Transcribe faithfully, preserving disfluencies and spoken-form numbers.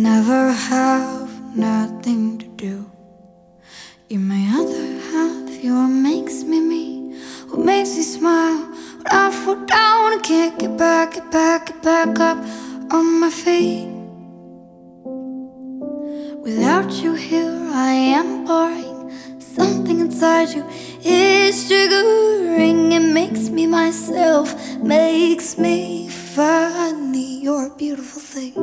never have nothing to do. You're my other half, you're what makes me me, what makes me smile when I fall down and can't get back, get back, get back up on my feet. Without you here I am boring. Something inside you is triggering. It makes me myself, makes me funny. You're a beautiful thing.